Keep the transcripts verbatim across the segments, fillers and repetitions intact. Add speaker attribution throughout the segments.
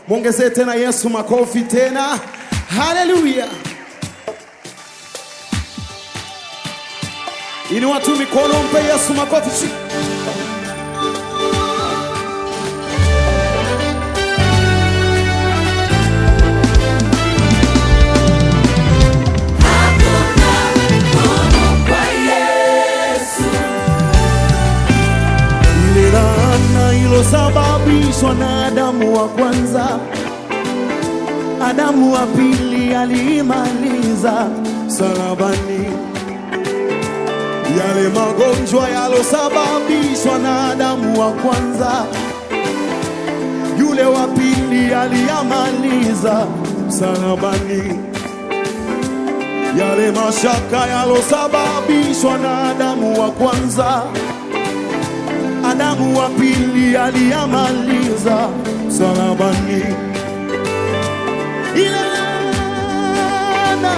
Speaker 1: Mwongezee tena Yesu makofi tena. Haleluya. Inua tu mikono, mpe Yesu makofi. Ilosababishwa na Adamu wa kwanza, Adamu wa pili alimaliza msalabani. Yale magonjwa yalosababishwa na Adamu wa kwanza, yule wa pili aliyamaliza msalabani. Yale mashaka yalosababishwa na Adamu wa kwanza, Adamu wa pili aliyamaliza msalabani. Ile laana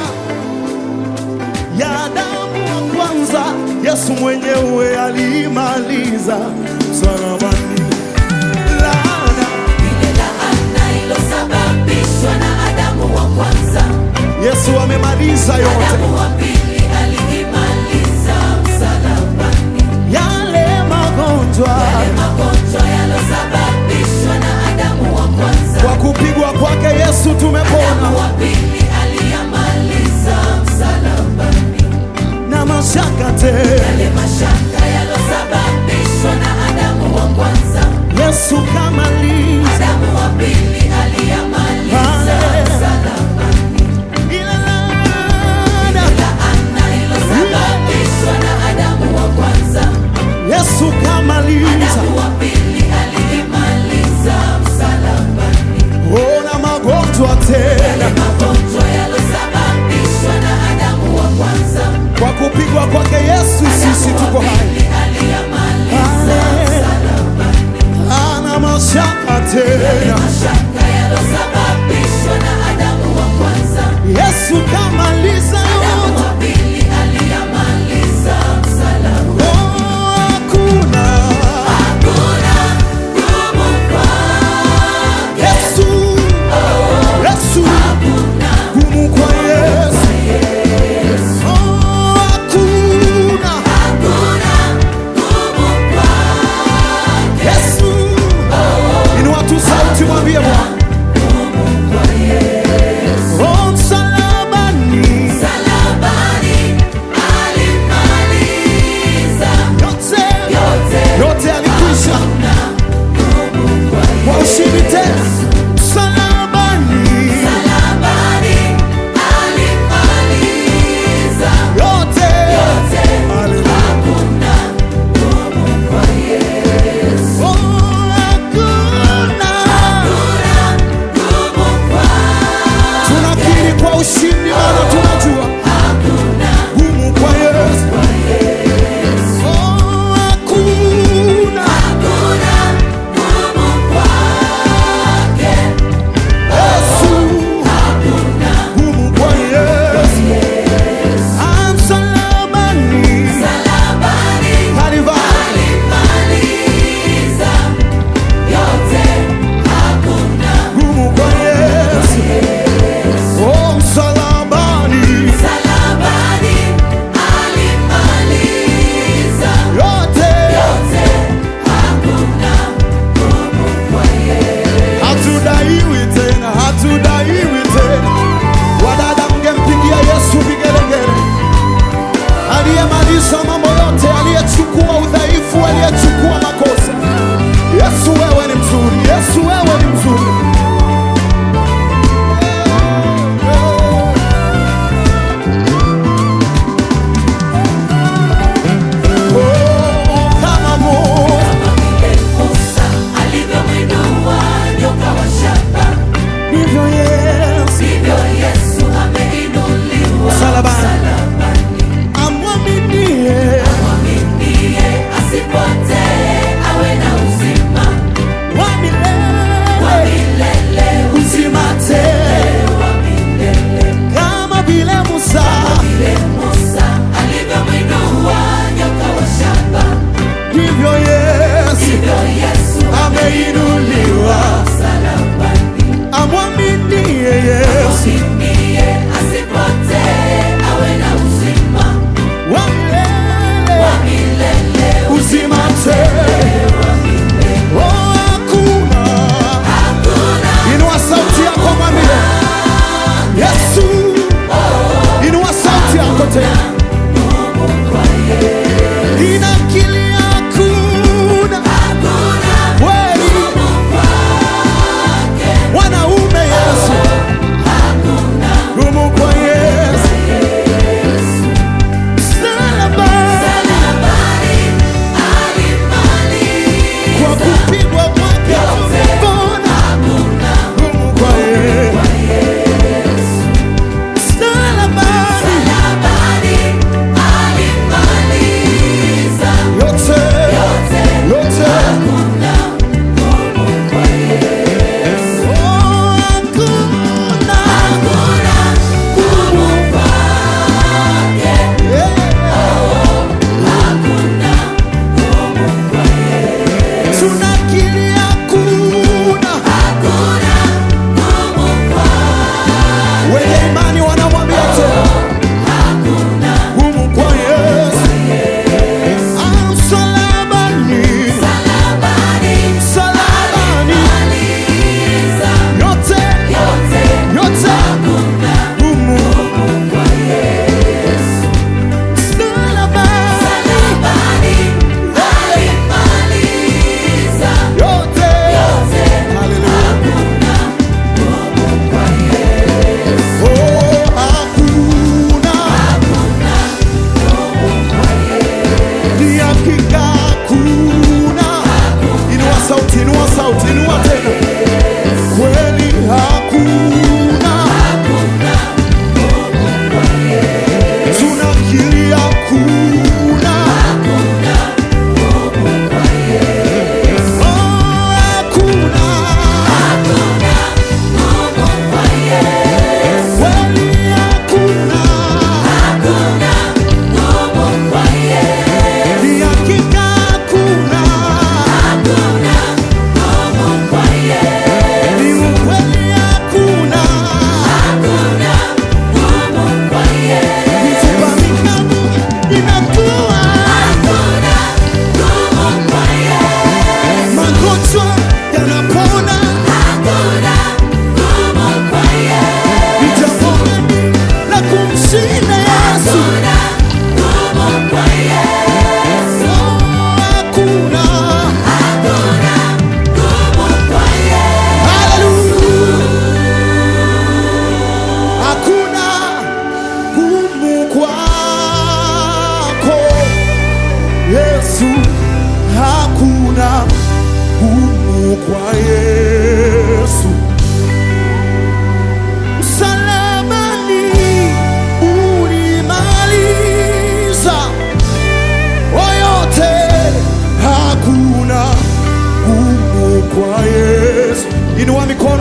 Speaker 1: ya Adamu wa kwanza, Yesu mwenyewe alimaliza msalabani. Laana,
Speaker 2: ile laana ilosababishwa na Adamu wa kwanza,
Speaker 1: Yesu amemaliza yote.
Speaker 2: Adamu wa pili alimaliza msalabani.
Speaker 1: Yale magonjwa,
Speaker 2: yale magonjwa yalosababishwa na Adamu wa kwanza,
Speaker 1: kwa kupigwa kwake Yesu tumepona.
Speaker 2: Adamu wa pili aliyamaliza msalabani.
Speaker 1: Na mashaka tena,
Speaker 2: yale mashaka yalosababishwa na Adamu wa kwanza,
Speaker 1: Yesu kamaliza.
Speaker 2: Adamu wa pili aliyamaliza msalabani.
Speaker 1: Ile laana,
Speaker 2: laana ilosababishwa na Adamu wa kwanza,
Speaker 1: Yesu kamaliza.
Speaker 2: Adamu wa pili alimaliza msalabani.
Speaker 1: Ona magonjwa tena,
Speaker 2: yale magonjwa yalosababishwa na Adamu wa kwanza,
Speaker 1: kwa kupigwa kwake Yesu sisi tuko hai.
Speaker 2: aliyamaliza msalabani.
Speaker 1: Ana mashaka tena,
Speaker 2: Mashaka yalosababishwa na Adamu wa kwanza,
Speaker 1: Yesu kamaliza
Speaker 2: Adamu
Speaker 1: yote.
Speaker 2: wa pili aliyamaliza msalabani.
Speaker 1: Oh, hakuna
Speaker 2: Hakuna ngumu kwake
Speaker 1: Yesu, Yesu
Speaker 2: hakuna
Speaker 1: gumu kwa Yesu.
Speaker 2: Yesu.
Speaker 1: Oh, hakuna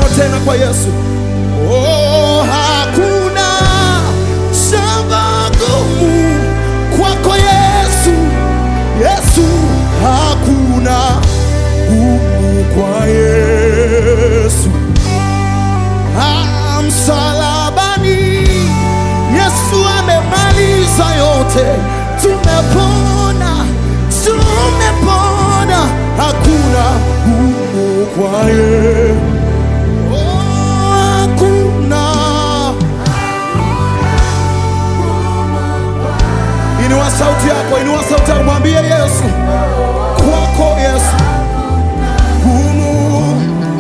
Speaker 1: tena kwa Yesu. Oh, hakuna shamba gumu kwako Yesu. Yesu, hakuna gumu kwa Yesu. Ah, msalabani Yesu amemaliza yote. Tumepona, tumepona, hakuna gumu kwa Yesu. Oh, hakuna. Inua sauti yako, inua sauti yako, mwambie Yesu, kwako Yesu gumu.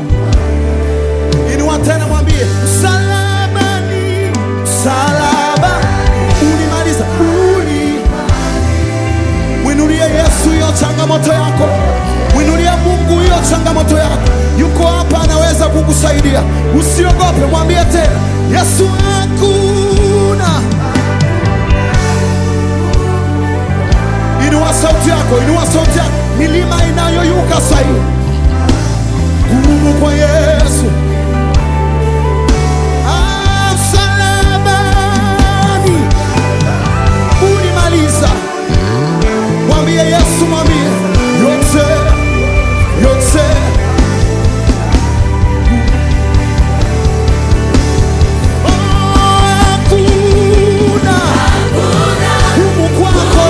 Speaker 1: Inua tena, mwambie msalabani, msalaba ulimaliza, uli. Mwinulie Yesu hiyo changamoto yako, mwinulie Mungu hiyo changamoto yako. Yuko hapa, anaweza kukusaidia. Usiogope, mwambie tena, Yesu hakuna. Inua sauti yako, inua sauti yako. Milima inayoyuka sasa, gumu kwa Yesu. Ah, msalabani ulimaliza. Mwambie Yesu, mwambie yote, yote. Oh, hakuna gumu kwako,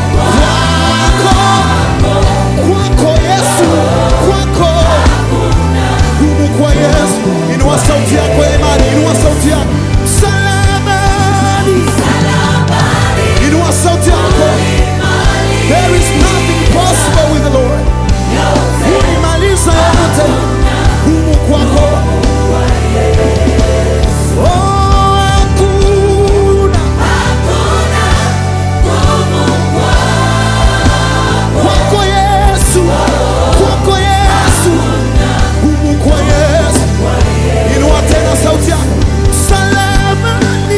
Speaker 1: kwako Yesu, kwako gumu kwa Yesu. Inua sauti yako ya imani, inua sauti yako. Msalabani, inua sauti yako. There is nothing possible with the Lord. Ulimaliza yote, gumu kwako. Oh, hakuna kwako Yesu, kwako Yesu, gumu kwa Yesu. Inua tena sauti yako. Msalabani,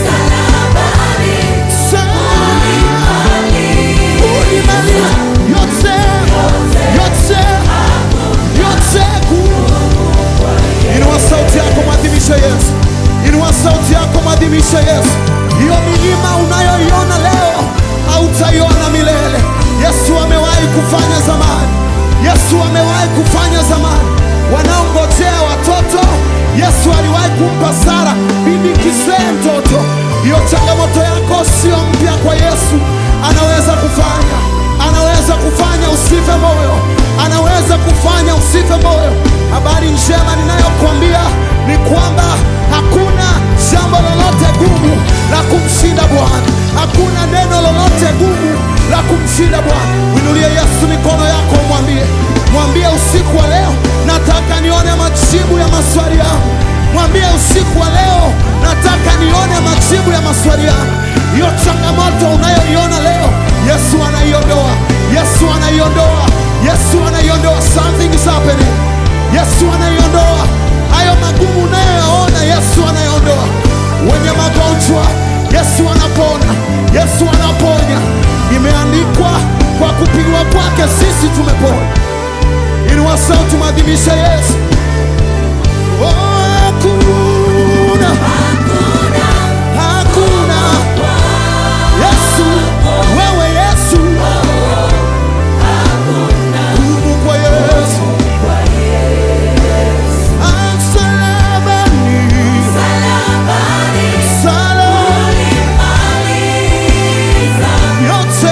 Speaker 1: msalabani ulimaliza yote, yote, yote gumu. Inua sauti yako, mwadhimisha Yesu. Inua sauti yako, mwadhimisha Yesu. Hiyo milima unayoiona leo hautaiona milele. Yesu amewahi kufanya zamani, Yesu amewahi kufanya zamani. Wanaongojea watoto, Yesu aliwahi kumpa Sara bibi kizee mtoto. Hiyo changamoto yako sio mpya kwa Yesu. Anaweza kufanya, anaweza kufanya, usife moyo, anaweza kufanya, usife moyo. Habari njema ninayokuambia ni kwamba hakuna jambo lolote gumu la kumshinda Bwana. Hakuna neno lolote gumu la kumshinda Bwana. Winulie Yesu mikono yako, mwambie, mwambie usiku wa leo, nataka nione majibu ya maswali yangu. Mwambie usiku wa leo, nataka nione majibu ya maswali yangu. Hiyo changamoto unayoiona leo, Yesu anaiondoa, Yesu anaiondoa, Yesu anaiondoa. Something is happening. Yesu anaiondoa hayo magumu unayoyaona, Yesu anaiondoa. Wenye magonjwa, Yesu anapona, Yesu anaponya. Imeandikwa, kwa kupigwa kwake sisi tumepona. Inua sauti, maadhimisha Yesu. Oh, hakuna, hakuna Yesu, wewe Yesu, gumu kwa Yesu. Ah, msalabani, msalabani yote,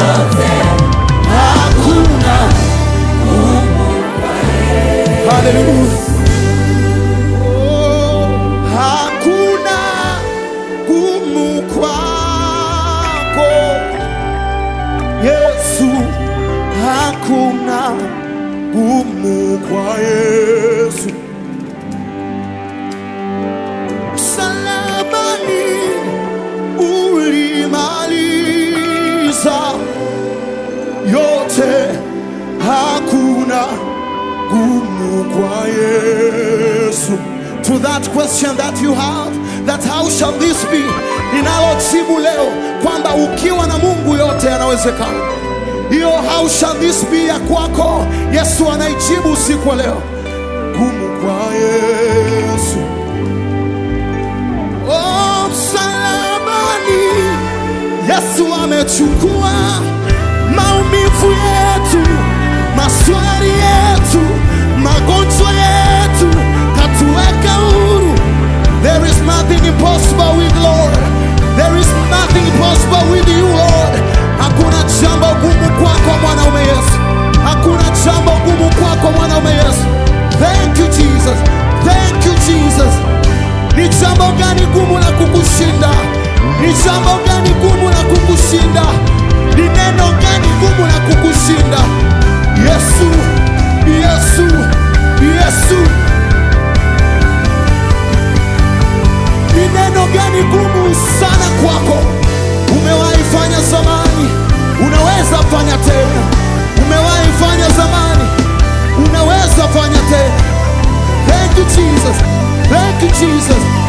Speaker 1: hakuna. Hallelujah. Oh, hakuna gumu kwako Yesu, hakuna gumu kwa Yesu. Msalabani ulimaliza yote, hakuna gumu kwa Yesu. To that question that you have, that how shall this be, ninalojibu leo kwamba ukiwa na Mungu yote yanawezekana. Hiyo how shall this be ya kwako, Yesu anaijibu usiku wa leo. Gumu kwa Yesu. Oh, msalabani Yesu amechukua maumivu yetu, maswali yetu, magonjwa yetu, katuweka huru. There is nothing impossible with Lord. There is nothing impossible with you, Lord. Hakuna jambo gumu kwako mwanaume Yesu. Hakuna jambo gumu kwako mwanaume Yesu. Thank you Jesus. Thank you Jesus. Ni jambo gani gumu la kukushinda? Ni jambo gani gumu la kukushinda? Ni neno gani gumu la kukushinda? Yesu, Yesu, Yesu. Ni neno gani gumu sana kwako? Umewahi fanya zamani, unaweza fanya tena. Umewahi fanya zamani, unaweza fanya tena. Thank you Jesus. Thank you Jesus.